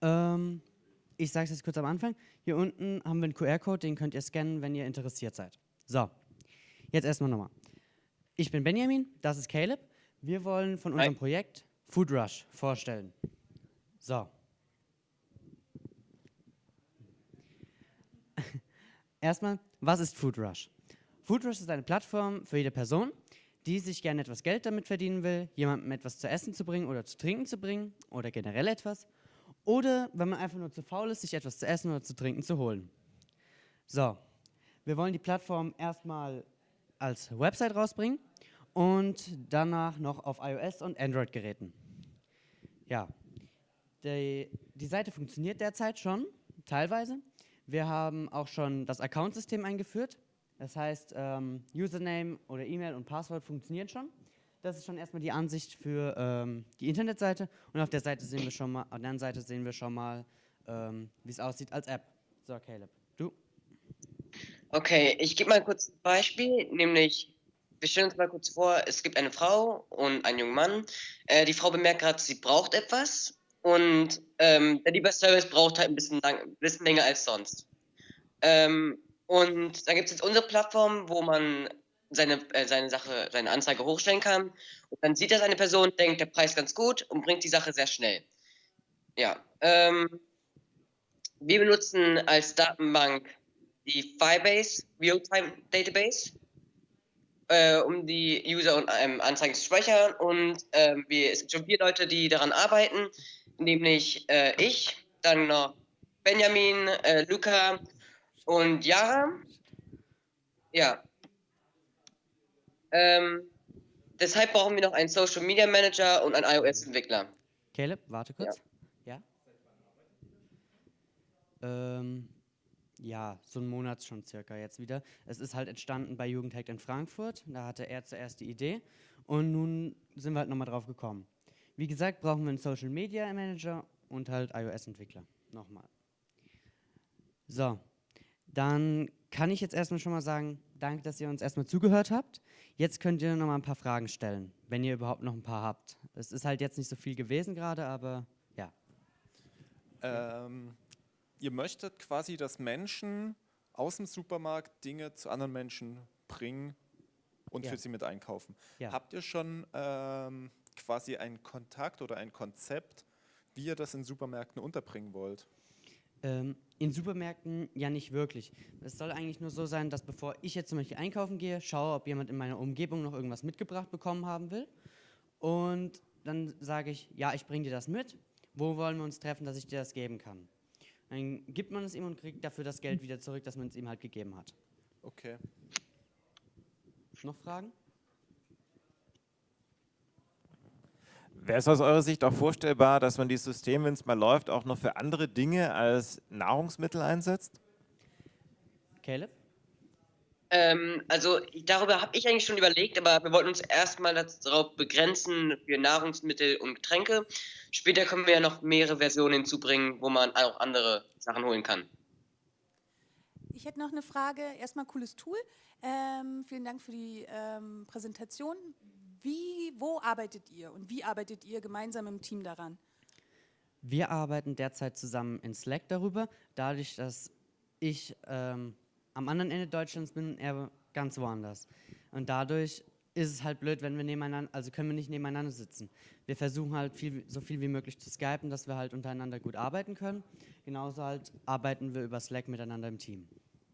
Ähm, Ich sage es jetzt kurz am Anfang. Hier unten haben wir einen QR-Code, den könnt ihr scannen, wenn ihr interessiert seid. So, jetzt erstmal nochmal. Ich bin Benjamin, das ist Caleb. Wir wollen von Hi. unserem Projekt Food Rush vorstellen. So. Erstmal, was ist Food Rush? Food Rush ist eine Plattform für jede Person, die sich gerne etwas Geld damit verdienen will, jemandem etwas zu essen zu bringen oder zu trinken zu bringen oder generell etwas. Oder wenn man einfach nur zu faul ist, sich etwas zu essen oder zu trinken zu holen. So, wir wollen die Plattform erstmal als Website rausbringen und danach noch auf iOS und Android-Geräten. Ja, die Seite funktioniert derzeit schon, teilweise. Wir haben auch schon das Account-System eingeführt. Das heißt, Username oder E-Mail und Passwort funktionieren schon. Das ist schon erstmal die Ansicht für die Internetseite. Und auf der Seite sehen wir schon mal, auf der anderen Seite sehen wir schon mal, wie es aussieht als App. So, Caleb, du? Okay, ich gebe mal kurz ein Beispiel, nämlich, wir stellen uns mal kurz vor, es gibt eine Frau und einen jungen Mann. Die Frau bemerkt gerade, sie braucht etwas und der Lieferservice braucht halt ein bisschen länger als sonst. Und dann gibt es jetzt unsere Plattform, wo man seine Anzeige hochstellen kann. Und dann sieht das eine Person, denkt, der Preis ganz gut und bringt die Sache sehr schnell. Ja, wir benutzen als Datenbank die Firebase Real-Time Database, um die User und Anzeigen zu speichern. Und es gibt schon 4 Leute, die daran arbeiten, nämlich ich, dann noch Benjamin, Luca und Yara. Ja, ähm, deshalb brauchen wir noch einen Social Media Manager und einen iOS-Entwickler. Caleb, warte Ja. kurz. Ja? Ähm, ja, so einen Monat schon circa jetzt wieder. Es ist halt entstanden bei Jugendhack in Frankfurt. Da hatte er zuerst die Idee und nun sind wir halt nochmal drauf gekommen. Wie gesagt, brauchen wir einen Social Media Manager und halt iOS-Entwickler. Nochmal. So, dann kann ich jetzt erstmal schon mal sagen, danke, dass ihr uns erstmal zugehört habt. Jetzt könnt ihr nochmal ein paar Fragen stellen, wenn ihr überhaupt noch ein paar habt. Es ist halt jetzt nicht so viel gewesen gerade, aber ja. Ähm, Ihr möchtet quasi, dass Menschen aus dem Supermarkt Dinge zu anderen Menschen bringen und Ja. für sie mit einkaufen. Ja. Habt ihr schon quasi einen Kontakt oder ein Konzept, wie ihr das in Supermärkten unterbringen wollt? In Supermärkten ja nicht wirklich. Es soll eigentlich nur so sein, dass bevor ich jetzt zum Beispiel einkaufen gehe, schaue, ob jemand in meiner Umgebung noch irgendwas mitgebracht bekommen haben will. Und dann sage ich, ja, ich bringe dir das mit. Wo wollen wir uns treffen, dass ich dir das geben kann? Dann gibt man es ihm und kriegt dafür das Geld wieder zurück, das man es ihm halt gegeben hat. Okay. Noch Fragen? Wäre es aus eurer Sicht auch vorstellbar, dass man dieses System, wenn es mal läuft, auch noch für andere Dinge als Nahrungsmittel einsetzt? Caleb? Darüber habe ich eigentlich schon überlegt, aber wir wollten uns erstmal darauf begrenzen für Nahrungsmittel und Getränke. Später können wir ja noch mehrere Versionen hinzubringen, wo man auch andere Sachen holen kann. Ich hätte noch eine Frage. Erstmal cooles Tool. Vielen Dank für die Präsentation. Wo arbeitet ihr und wie arbeitet ihr gemeinsam im Team daran? Wir arbeiten derzeit zusammen in Slack darüber, dadurch, dass ich am anderen Ende Deutschlands bin und er ganz woanders. Und dadurch ist es halt blöd, wenn wir nebeneinander, also können wir nicht nebeneinander sitzen. Wir versuchen halt so viel wie möglich zu skypen, dass wir halt untereinander gut arbeiten können. Genauso halt arbeiten wir über Slack miteinander im Team.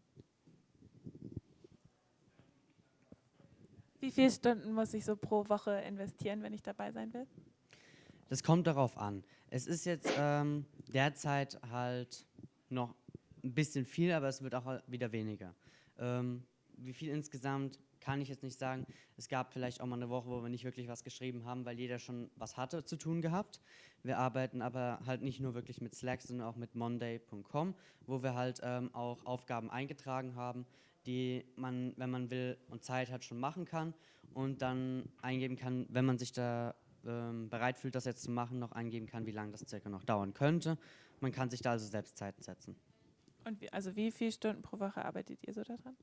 Wie viele Stunden muss ich so pro Woche investieren, wenn ich dabei sein will? Das kommt darauf an. Es ist jetzt derzeit halt noch ein bisschen viel, aber es wird auch wieder weniger. Wie viel insgesamt, kann ich jetzt nicht sagen. Es gab vielleicht auch mal eine Woche, wo wir nicht wirklich was geschrieben haben, weil jeder schon was hatte zu tun gehabt. Wir arbeiten aber halt nicht nur wirklich mit Slack, sondern auch mit monday.com, wo wir halt auch Aufgaben eingetragen haben, die man, wenn man will und Zeit hat, schon machen kann und dann eingeben kann, wenn man sich da bereit fühlt, das jetzt zu machen, noch eingeben kann, wie lange das circa noch dauern könnte. Man kann sich da also selbst Zeiten setzen. Und wie viele Stunden pro Woche arbeitet ihr so daran?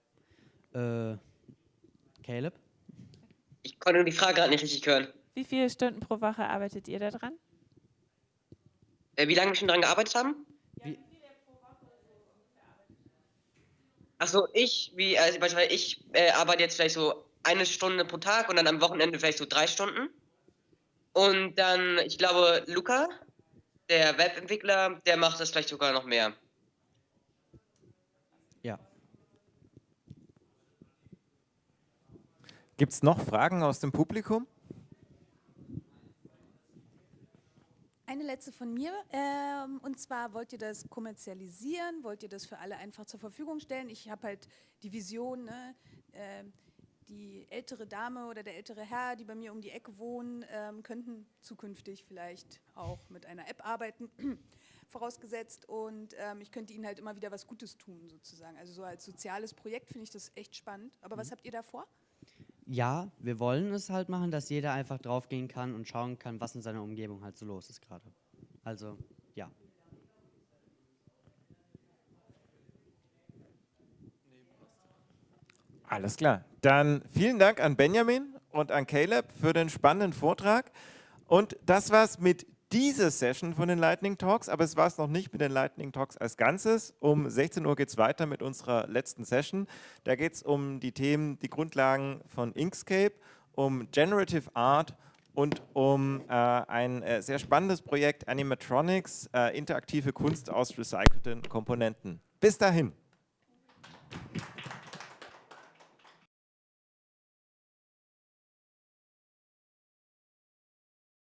Caleb? Ich konnte die Frage gerade nicht richtig hören. Wie viele Stunden pro Woche arbeitet ihr daran? Wie lange wir schon daran gearbeitet haben? Wie, Achso, also beispielsweise ich arbeite jetzt vielleicht so 1 Stunde pro Tag und dann am Wochenende vielleicht so 3 Stunden. Und dann, ich glaube, Luca, der Webentwickler, der macht das vielleicht sogar noch mehr. ja. Gibt es noch Fragen aus dem Publikum? Eine letzte von mir. Und zwar, wollt ihr das kommerzialisieren? Wollt ihr das für alle einfach zur Verfügung stellen? Ich habe halt die Vision, ne, die ältere Dame oder der ältere Herr, die bei mir um die Ecke wohnen, könnten zukünftig vielleicht auch mit einer App arbeiten, vorausgesetzt. Und ich könnte ihnen halt immer wieder was Gutes tun, sozusagen. Also so als soziales Projekt finde ich das echt spannend. Aber was habt ihr da vor? Ja, wir wollen es halt machen, dass jeder einfach draufgehen kann und schauen kann, was in seiner Umgebung halt so los ist gerade. Also, ja. Alles klar. Dann vielen Dank an Benjamin und an Caleb für den spannenden Vortrag. Und das war's mit dieser Session von den Lightning Talks, aber es war es noch nicht mit den Lightning Talks als Ganzes. Um 16 Uhr geht es weiter mit unserer letzten Session. Da geht es um die Themen, die Grundlagen von Inkscape, um Generative Art und um ein sehr spannendes Projekt Animatronics, interaktive Kunst aus recycelten Komponenten. Bis dahin.